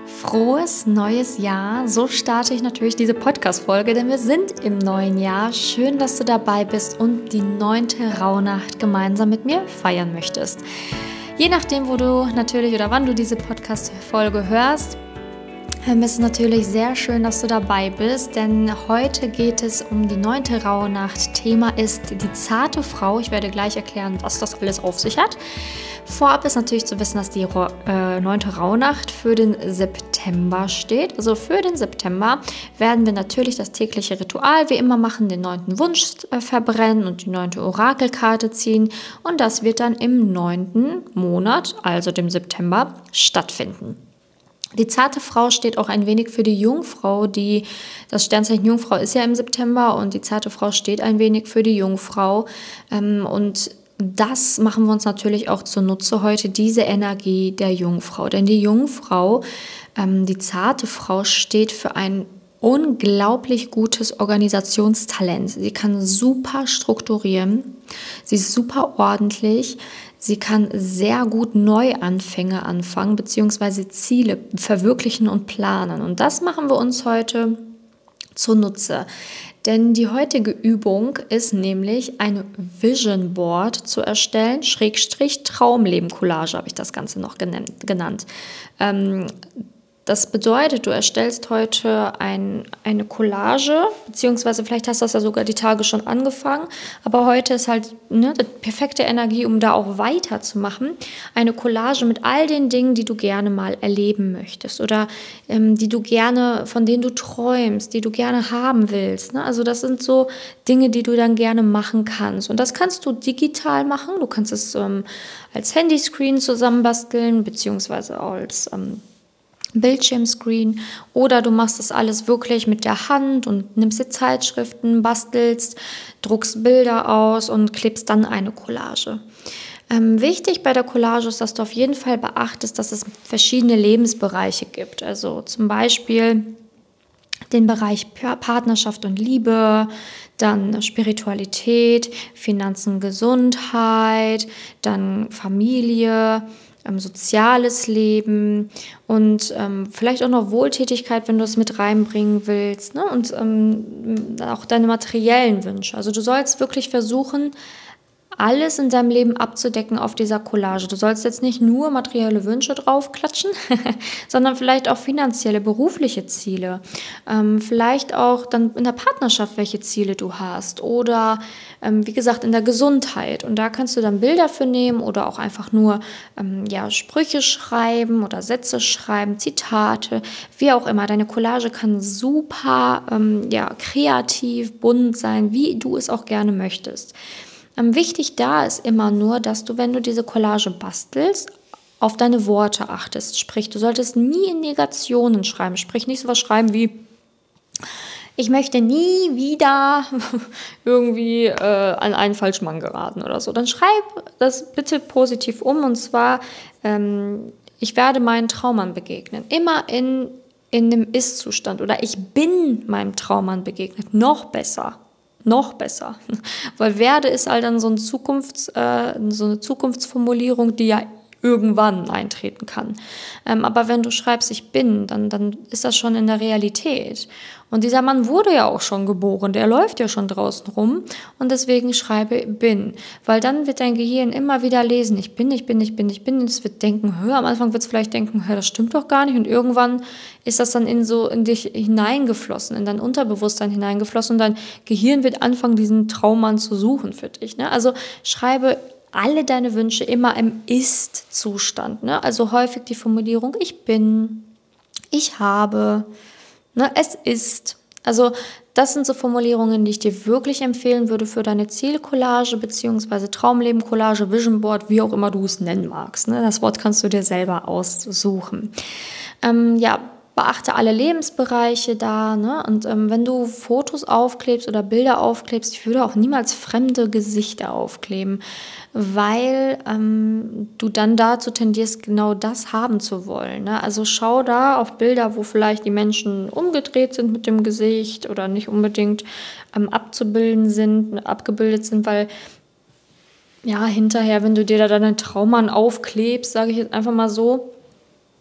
Frohes neues Jahr. So starte ich natürlich diese Podcast-Folge, denn wir sind im neuen Jahr. Schön, dass du dabei bist und die 9. Rauhnacht gemeinsam mit mir feiern möchtest. Je nachdem, wo du natürlich oder wann du diese Podcast-Folge hörst, ist es natürlich sehr schön, dass du dabei bist, denn heute geht es um die 9. Rauhnacht. Thema ist die zarte Frau. Ich werde gleich erklären, was das alles auf sich hat. Vorab ist natürlich zu wissen, dass die 9. Rauhnacht für den September steht. Also für den September werden wir natürlich das tägliche Ritual wie immer machen, den 9. Wunsch verbrennen und die 9. Orakelkarte ziehen. Und das wird dann im 9. Monat, also dem September, stattfinden. Die zarte Frau steht auch ein wenig für die Jungfrau. Das Sternzeichen Jungfrau ist ja im September und die zarte Frau steht ein wenig für die Jungfrau. Und das machen wir uns natürlich auch zunutze heute, diese Energie der Jungfrau. Denn die Jungfrau, die zarte Frau, steht für ein unglaublich gutes Organisationstalent. Sie kann super strukturieren, sie ist super ordentlich, sie kann sehr gut Neuanfänge anfangen bzw. Ziele verwirklichen und planen. Und das machen wir uns heute zunutze. Denn die heutige Übung ist nämlich ein Vision Board zu erstellen, / Traumleben-Collage habe ich das Ganze noch genannt. Das bedeutet, du erstellst heute eine Collage, beziehungsweise vielleicht hast du das ja sogar die Tage schon angefangen, aber heute ist halt die perfekte Energie, um da auch weiterzumachen. Eine Collage mit all den Dingen, die du gerne mal erleben möchtest oder von denen du träumst, die du gerne haben willst. Ne? Also das sind so Dinge, die du dann gerne machen kannst. Und das kannst du digital machen. Du kannst es als Handyscreen zusammenbasteln, beziehungsweise als Bildschirmscreen, oder du machst das alles wirklich mit der Hand und nimmst dir Zeitschriften, bastelst, druckst Bilder aus und klebst dann eine Collage. Wichtig bei der Collage ist, dass du auf jeden Fall beachtest, dass es verschiedene Lebensbereiche gibt. Also zum Beispiel den Bereich Partnerschaft und Liebe, dann Spiritualität, Finanzen, Gesundheit, dann Familie, soziales Leben und vielleicht auch noch Wohltätigkeit, wenn du es mit reinbringen willst, ne? Und auch deine materiellen Wünsche. Also du sollst wirklich versuchen, alles in deinem Leben abzudecken auf dieser Collage. Du sollst jetzt nicht nur materielle Wünsche draufklatschen, sondern vielleicht auch finanzielle, berufliche Ziele. Vielleicht auch dann in der Partnerschaft, welche Ziele du hast. Oder wie gesagt, in der Gesundheit. Und da kannst du dann Bilder für nehmen oder auch einfach nur Sprüche schreiben oder Sätze schreiben, Zitate, wie auch immer. Deine Collage kann super kreativ, bunt sein, wie du es auch gerne möchtest. Wichtig da ist immer nur, dass du, wenn du diese Collage bastelst, auf deine Worte achtest. Sprich, du solltest nie in Negationen schreiben. Sprich, nicht so was schreiben wie: Ich möchte nie wieder irgendwie an einen falschen Mann geraten oder so. Dann schreib das bitte positiv um, und zwar: Ich werde meinen Traummann begegnen. Immer in dem Ist-Zustand, oder ich bin meinem Traummann begegnet. Noch besser. Weil werde ist halt dann so eine Zukunftsformulierung, die ja irgendwann eintreten kann. Aber wenn du schreibst, ich bin, dann ist das schon in der Realität. Und dieser Mann wurde ja auch schon geboren, der läuft ja schon draußen rum, und deswegen schreibe bin. Weil dann wird dein Gehirn immer wieder lesen, ich bin. Und es wird denken, am Anfang wird es vielleicht denken, das stimmt doch gar nicht, und irgendwann ist das dann in dich hineingeflossen, in dein Unterbewusstsein hineingeflossen, und dein Gehirn wird anfangen, diesen Traummann zu suchen für dich. Ne? Also schreibe alle deine Wünsche immer im Ist-Zustand. Ne? Also häufig die Formulierung: Ich bin, ich habe, ne? Es ist. Also das sind so Formulierungen, die ich dir wirklich empfehlen würde für deine Zielcollage bzw. Traumleben-Collage, Vision Board, wie auch immer du es nennen magst. Ne? Das Wort kannst du dir selber aussuchen. Beachte alle Lebensbereiche da, ne? Und wenn du Fotos aufklebst oder Bilder aufklebst, ich würde auch niemals fremde Gesichter aufkleben, weil du dann dazu tendierst, genau das haben zu wollen. Ne? Also schau da auf Bilder, wo vielleicht die Menschen umgedreht sind mit dem Gesicht oder nicht unbedingt abgebildet sind, weil hinterher, wenn du dir da deinen Traummann aufklebst, sage ich jetzt einfach mal so,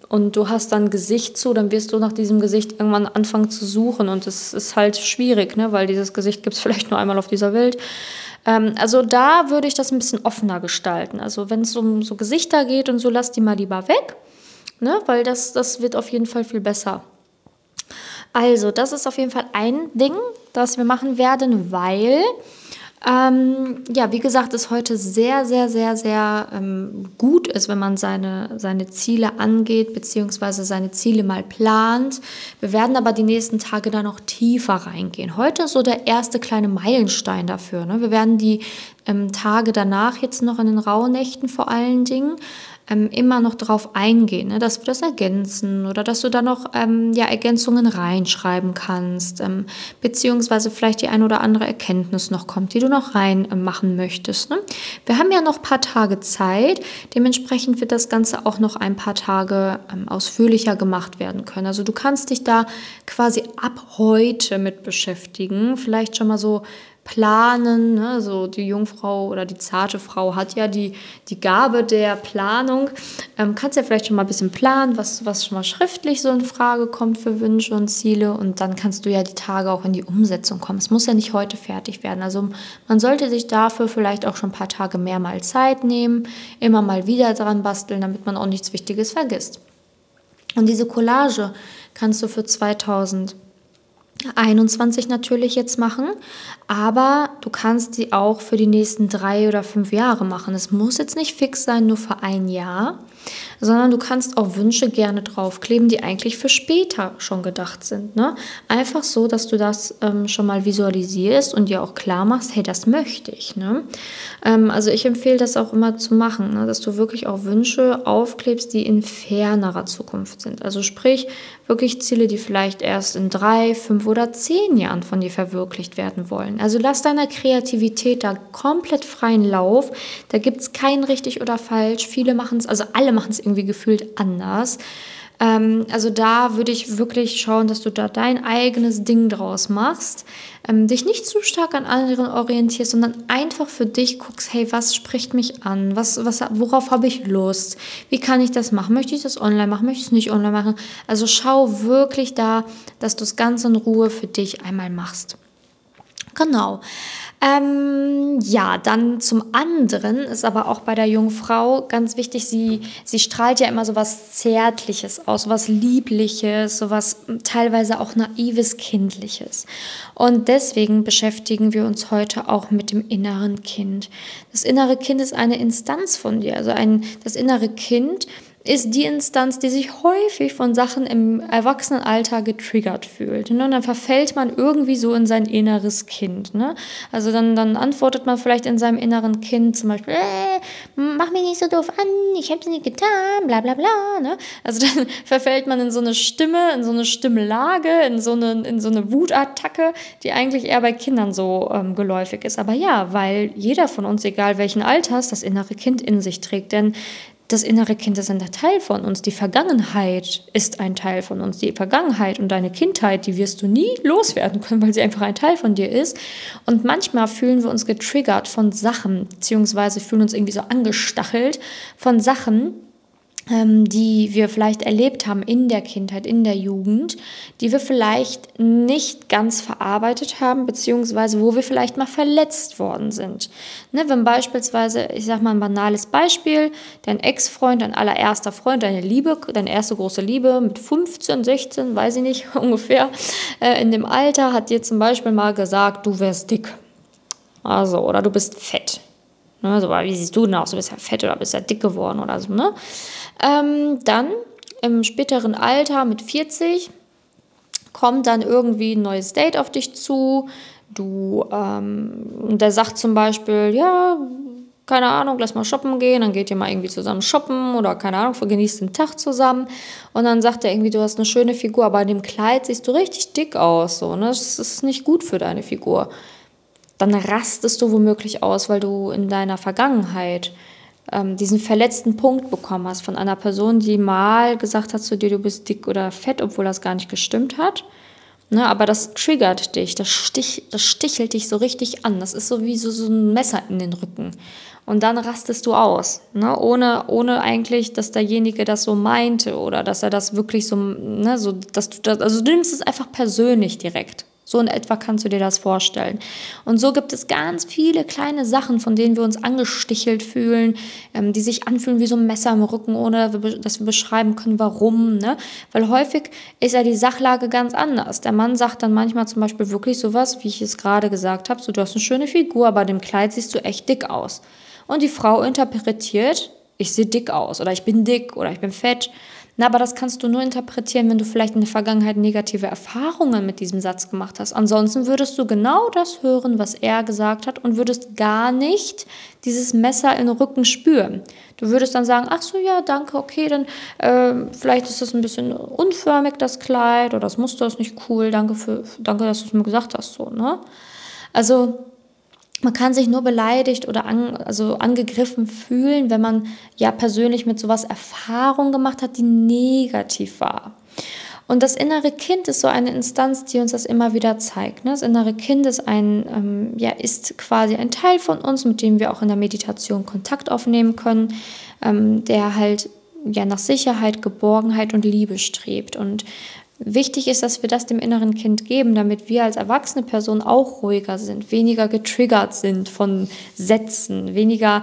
und du hast dann Gesicht zu, dann wirst du nach diesem Gesicht irgendwann anfangen zu suchen und es ist halt schwierig, ne? Weil dieses Gesicht gibt es vielleicht nur einmal auf dieser Welt. Also da würde ich das ein bisschen offener gestalten. Also wenn es um so Gesichter geht und so, lass die mal lieber weg, ne? Weil das wird auf jeden Fall viel besser. Also das ist auf jeden Fall ein Ding, das wir machen werden, weil ja, wie gesagt, es heute sehr, sehr, sehr, sehr gut ist, wenn man seine Ziele angeht, beziehungsweise seine Ziele mal plant. Wir werden aber die nächsten Tage da noch tiefer reingehen. Heute ist so der erste kleine Meilenstein dafür. Ne? Wir werden die Tage danach jetzt noch in den Rauhnächten vor allen Dingen immer noch drauf eingehen, ne, dass wir das ergänzen oder dass du da noch Ergänzungen reinschreiben kannst, beziehungsweise vielleicht die ein oder andere Erkenntnis noch kommt, die du noch rein machen möchtest. Ne? Wir haben ja noch ein paar Tage Zeit, dementsprechend wird das Ganze auch noch ein paar Tage ausführlicher gemacht werden können. Also du kannst dich da quasi ab heute mit beschäftigen, vielleicht schon mal so planen, ne? So die Jungfrau oder die zarte Frau hat ja die Gabe der Planung. Kannst ja vielleicht schon mal ein bisschen planen, was schon mal schriftlich so in Frage kommt für Wünsche und Ziele und dann kannst du ja die Tage auch in die Umsetzung kommen. Es muss ja nicht heute fertig werden. Also man sollte sich dafür vielleicht auch schon ein paar Tage mehr mal Zeit nehmen, immer mal wieder dran basteln, damit man auch nichts Wichtiges vergisst. Und diese Collage kannst du für 2021 natürlich jetzt machen, aber du kannst sie auch für die nächsten 3 oder 5 Jahre machen. Es muss jetzt nicht fix sein, nur für ein Jahr, sondern du kannst auch Wünsche gerne draufkleben, die eigentlich für später schon gedacht sind. Ne? Einfach so, dass du das schon mal visualisierst und dir auch klar machst, hey, das möchte ich. Ne? Also ich empfehle das auch immer zu machen, ne? Dass du wirklich auch Wünsche aufklebst, die in fernerer Zukunft sind. Also sprich, wirklich Ziele, die vielleicht erst in 3, 5 oder 10 Jahren von dir verwirklicht werden wollen. Also lass deiner Kreativität da komplett freien Lauf. Da gibt es kein richtig oder falsch. Viele machen es, also alle machen es irgendwie gefühlt anders. Also da würde ich wirklich schauen, dass du da dein eigenes Ding draus machst, dich nicht zu stark an anderen orientierst, sondern einfach für dich guckst, hey, was spricht mich an, worauf habe ich Lust, wie kann ich das machen, möchte ich das online machen, möchte ich es nicht online machen, also schau wirklich da, dass du es ganz in Ruhe für dich einmal machst. Genau. Ja, dann zum anderen ist aber auch bei der Jungfrau ganz wichtig, sie strahlt ja immer so was Zärtliches aus, so was Liebliches, so was teilweise auch Naives, Kindliches. Und deswegen beschäftigen wir uns heute auch mit dem inneren Kind. Das innere Kind ist eine Instanz von dir, also das innere Kind ist die Instanz, die sich häufig von Sachen im Erwachsenenalter getriggert fühlt. Ne? Und dann verfällt man irgendwie so in sein inneres Kind. Ne? Also dann antwortet man vielleicht in seinem inneren Kind zum Beispiel, mach mich nicht so doof an, ich hab's nicht getan, bla bla bla. Ne? Also dann verfällt man in so eine Stimme, in so eine Stimmlage, in so eine Wutattacke, die eigentlich eher bei Kindern so geläufig ist. Aber ja, weil jeder von uns, egal welchen Alters, das innere Kind in sich trägt. Denn das innere Kind ist ein Teil von uns. Die Vergangenheit ist ein Teil von uns. Die Vergangenheit und deine Kindheit, die wirst du nie loswerden können, weil sie einfach ein Teil von dir ist. Und manchmal fühlen wir uns getriggert von Sachen, beziehungsweise fühlen uns irgendwie so angestachelt von Sachen, die wir vielleicht erlebt haben in der Kindheit, in der Jugend, die wir vielleicht nicht ganz verarbeitet haben, beziehungsweise wo wir vielleicht mal verletzt worden sind. Ne, wenn beispielsweise, ich sag mal ein banales Beispiel, dein Ex-Freund, dein allererster Freund, deine Liebe, deine erste große Liebe mit 15, 16, weiß ich nicht, ungefähr, in dem Alter hat dir zum Beispiel mal gesagt, du wärst dick. Also, oder du bist fett. Ne, so, wie siehst du denn aus? Du bist ja fett oder bist ja dick geworden oder so, ne? Dann im späteren Alter mit 40 kommt dann irgendwie ein neues Date auf dich zu. Der sagt zum Beispiel, ja, keine Ahnung, lass mal shoppen gehen, dann geht ihr mal irgendwie zusammen shoppen oder keine Ahnung, genießt den Tag zusammen und dann sagt er irgendwie, du hast eine schöne Figur, aber in dem Kleid siehst du richtig dick aus, so, ne? Das ist nicht gut für deine Figur. Dann rastest du womöglich aus, weil du in deiner Vergangenheit diesen verletzten Punkt bekommen hast von einer Person, die mal gesagt hat zu dir, du bist dick oder fett, obwohl das gar nicht gestimmt hat. Ne, aber das triggert dich, das stichelt dich so richtig an. Das ist so wie so ein Messer in den Rücken. Und dann rastest du aus, ne, ohne eigentlich, dass derjenige das so meinte oder dass er das wirklich so, ne, so, dass du das, also du nimmst es einfach persönlich direkt. So in etwa kannst du dir das vorstellen. Und so gibt es ganz viele kleine Sachen, von denen wir uns angestichelt fühlen, die sich anfühlen wie so ein Messer im Rücken, ohne dass wir beschreiben können, warum. Ne? Weil häufig ist ja die Sachlage ganz anders. Der Mann sagt dann manchmal zum Beispiel wirklich sowas, wie ich es gerade gesagt habe, so, du hast eine schöne Figur, aber dem Kleid siehst du echt dick aus. Und die Frau interpretiert, ich sehe dick aus oder ich bin dick oder ich bin fett. Na, aber das kannst du nur interpretieren, wenn du vielleicht in der Vergangenheit negative Erfahrungen mit diesem Satz gemacht hast. Ansonsten würdest du genau das hören, was er gesagt hat und würdest gar nicht dieses Messer in den Rücken spüren. Du würdest dann sagen, ach so, ja, danke, okay, dann vielleicht ist das ein bisschen unförmig, das Kleid, oder das Muster ist nicht cool, danke, dass du es mir gesagt hast. So, ne? Also man kann sich nur beleidigt oder angegriffen fühlen, wenn man ja persönlich mit sowas Erfahrung gemacht hat, die negativ war. Und das innere Kind ist so eine Instanz, die uns das immer wieder zeigt. Ne? Das innere Kind ist ist quasi ein Teil von uns, mit dem wir auch in der Meditation Kontakt aufnehmen können, der halt ja nach Sicherheit, Geborgenheit und Liebe strebt. Und wichtig ist, dass wir das dem inneren Kind geben, damit wir als erwachsene Person auch ruhiger sind, weniger getriggert sind von Sätzen, weniger,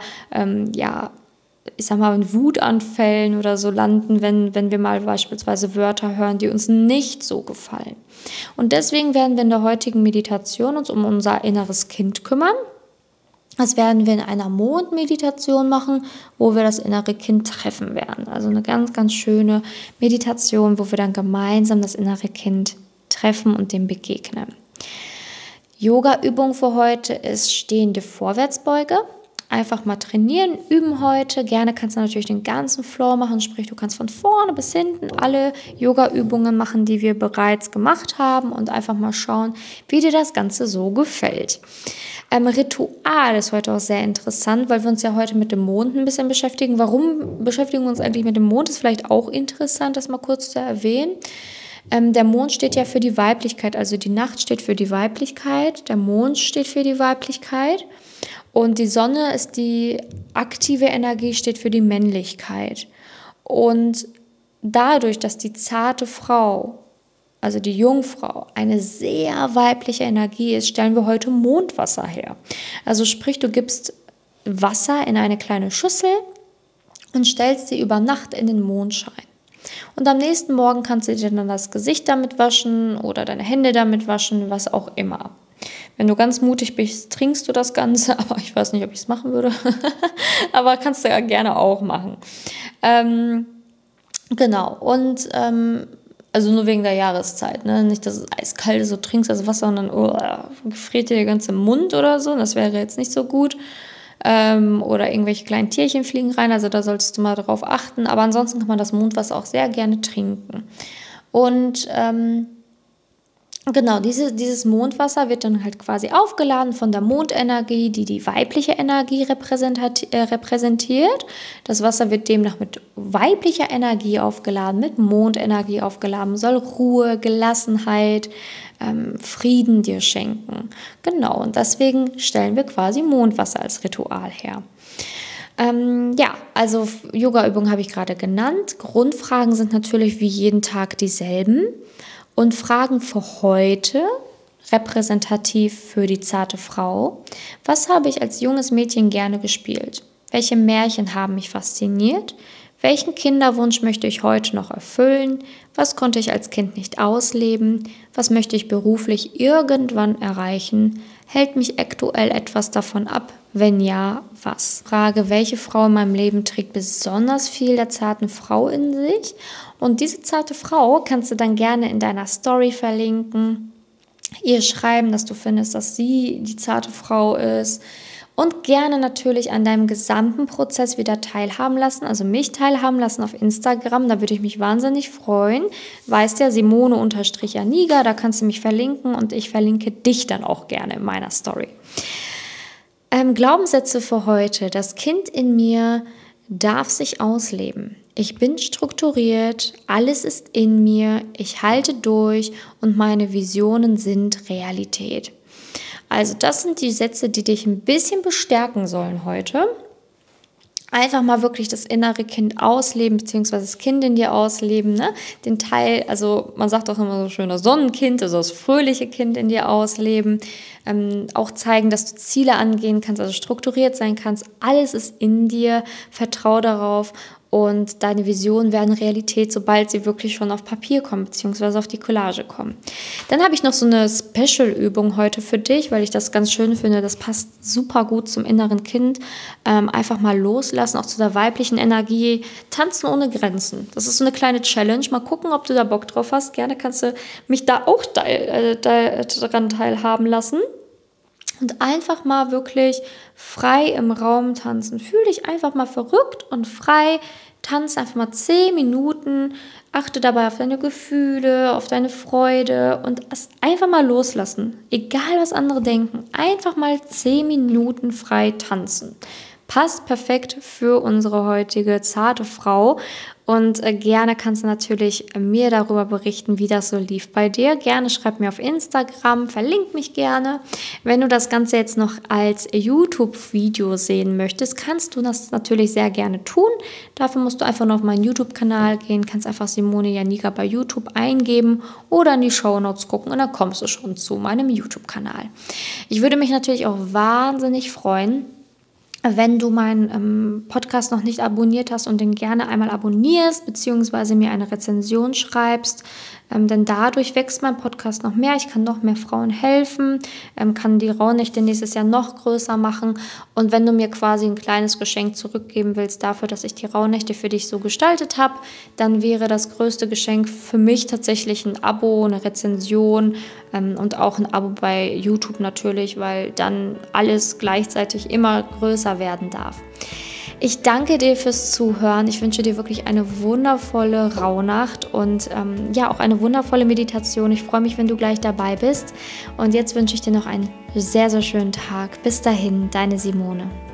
ich sag mal, in Wutanfällen oder so landen, wenn wir mal beispielsweise Wörter hören, die uns nicht so gefallen. Und deswegen werden wir in der heutigen Meditation uns um unser inneres Kind kümmern. Das werden wir in einer Mondmeditation machen, wo wir das innere Kind treffen werden. Also eine ganz, ganz schöne Meditation, wo wir dann gemeinsam das innere Kind treffen und dem begegnen. Yoga-Übung für heute ist stehende Vorwärtsbeuge. Einfach mal trainieren, üben heute. Gerne kannst du natürlich den ganzen Floor machen, sprich du kannst von vorne bis hinten alle Yoga-Übungen machen, die wir bereits gemacht haben und einfach mal schauen, wie dir das Ganze so gefällt. Ritual ist heute auch sehr interessant, weil wir uns ja heute mit dem Mond ein bisschen beschäftigen. Warum beschäftigen wir uns eigentlich mit dem Mond? Ist vielleicht auch interessant, das mal kurz zu erwähnen. Der Mond steht ja für die Weiblichkeit, also die Nacht steht für die Weiblichkeit, der Mond steht für die Weiblichkeit und die Sonne ist die aktive Energie, steht für die Männlichkeit. Und dadurch, dass die zarte Frau, also die Jungfrau, eine sehr weibliche Energie ist, stellen wir heute Mondwasser her. Also sprich, du gibst Wasser in eine kleine Schüssel und stellst sie über Nacht in den Mondschein. Und am nächsten Morgen kannst du dir dann das Gesicht damit waschen oder deine Hände damit waschen, was auch immer. Wenn du ganz mutig bist, trinkst du das Ganze, aber ich weiß nicht, ob ich es machen würde. Aber kannst du ja gerne auch machen. Genau, und also nur wegen der Jahreszeit, ne? Nicht, dass es eiskalt ist, so trinkst das Wasser und dann gefriert dir der ganze Mund oder so. Das wäre jetzt nicht so gut. Oder irgendwelche kleinen Tierchen fliegen rein, also da solltest du mal drauf achten. Aber ansonsten kann man das Mondwasser auch sehr gerne trinken. Und genau, dieses Mondwasser wird dann halt quasi aufgeladen von der Mondenergie, die die weibliche Energie repräsentiert. Das Wasser wird demnach mit weiblicher Energie aufgeladen, mit Mondenergie aufgeladen, soll Ruhe, Gelassenheit, Frieden dir schenken. Genau, und deswegen stellen wir quasi Mondwasser als Ritual her. Also Yoga-Übungen habe ich gerade genannt. Grundfragen sind natürlich wie jeden Tag dieselben. Und Fragen für heute, repräsentativ für die zarte Frau. Was habe ich als junges Mädchen gerne gespielt? Welche Märchen haben mich fasziniert? Welchen Kinderwunsch möchte ich heute noch erfüllen? Was konnte ich als Kind nicht ausleben? Was möchte ich beruflich irgendwann erreichen? Hält mich aktuell etwas davon ab? Wenn ja, was? Frage, welche Frau in meinem Leben trägt besonders viel der zarten Frau in sich? Und diese zarte Frau kannst du dann gerne in deiner Story verlinken, ihr schreiben, dass du findest, dass sie die zarte Frau ist. Und gerne natürlich an deinem gesamten Prozess wieder teilhaben lassen, also mich teilhaben lassen auf Instagram, da würde ich mich wahnsinnig freuen. Weißt ja, Simone_Janiga, da kannst du mich verlinken und ich verlinke dich dann auch gerne in meiner Story. Glaubenssätze für heute. Das Kind in mir darf sich ausleben. ich bin strukturiert, alles ist in mir, ich halte durch und meine Visionen sind Realität. Also das sind die Sätze, die dich ein bisschen bestärken sollen heute. Einfach mal wirklich das innere Kind ausleben, beziehungsweise das Kind in dir ausleben, ne? Den Teil, also man sagt auch immer so schön, das Sonnenkind, also das fröhliche Kind in dir ausleben. Auch zeigen, dass du Ziele angehen kannst, also strukturiert sein kannst. Alles ist in dir, vertrau darauf und deine Visionen werden Realität, sobald sie wirklich schon auf Papier kommen, beziehungsweise auf die Collage kommen. Dann habe ich noch so eine Special-Übung heute für dich, weil ich das ganz schön finde. Das passt super gut zum inneren Kind. Einfach mal loslassen, auch zu der weiblichen Energie. Tanzen ohne Grenzen. Das ist so eine kleine Challenge. Mal gucken, ob du da Bock drauf hast. Gerne kannst du mich da auch daran teilhaben lassen. Und einfach mal wirklich frei im Raum tanzen. Fühl dich einfach mal verrückt und frei. Tanz einfach mal 10 Minuten. Achte dabei auf deine Gefühle, auf deine Freude und einfach mal loslassen. Egal, was andere denken. Einfach mal 10 Minuten frei tanzen. Passt perfekt für unsere heutige zarte Frau. Und gerne kannst du natürlich mir darüber berichten, wie das so lief bei dir. Gerne schreib mir auf Instagram, verlink mich gerne. Wenn du das Ganze jetzt noch als YouTube-Video sehen möchtest, kannst du das natürlich sehr gerne tun. Dafür musst du einfach nur auf meinen YouTube-Kanal gehen, kannst einfach Simone Janica bei YouTube eingeben oder in die Shownotes gucken und dann kommst du schon zu meinem YouTube-Kanal. Ich würde mich natürlich auch wahnsinnig freuen, wenn du meinen Podcast noch nicht abonniert hast und den gerne einmal abonnierst, beziehungsweise mir eine Rezension schreibst, denn dadurch wächst mein Podcast noch mehr. Ich kann noch mehr Frauen helfen, kann die Rauhnächte nächstes Jahr noch größer machen. Und wenn du mir quasi ein kleines Geschenk zurückgeben willst dafür, dass ich die Rauhnächte für dich so gestaltet habe, dann wäre das größte Geschenk für mich tatsächlich ein Abo, eine Rezension und auch ein Abo bei YouTube natürlich, weil dann alles gleichzeitig immer größer werden darf. Ich danke dir fürs Zuhören. Ich wünsche dir wirklich eine wundervolle Rauhnacht und auch eine wundervolle Meditation. Ich freue mich, wenn du gleich dabei bist. Und jetzt wünsche ich dir noch einen sehr, sehr schönen Tag. Bis dahin, deine Simone.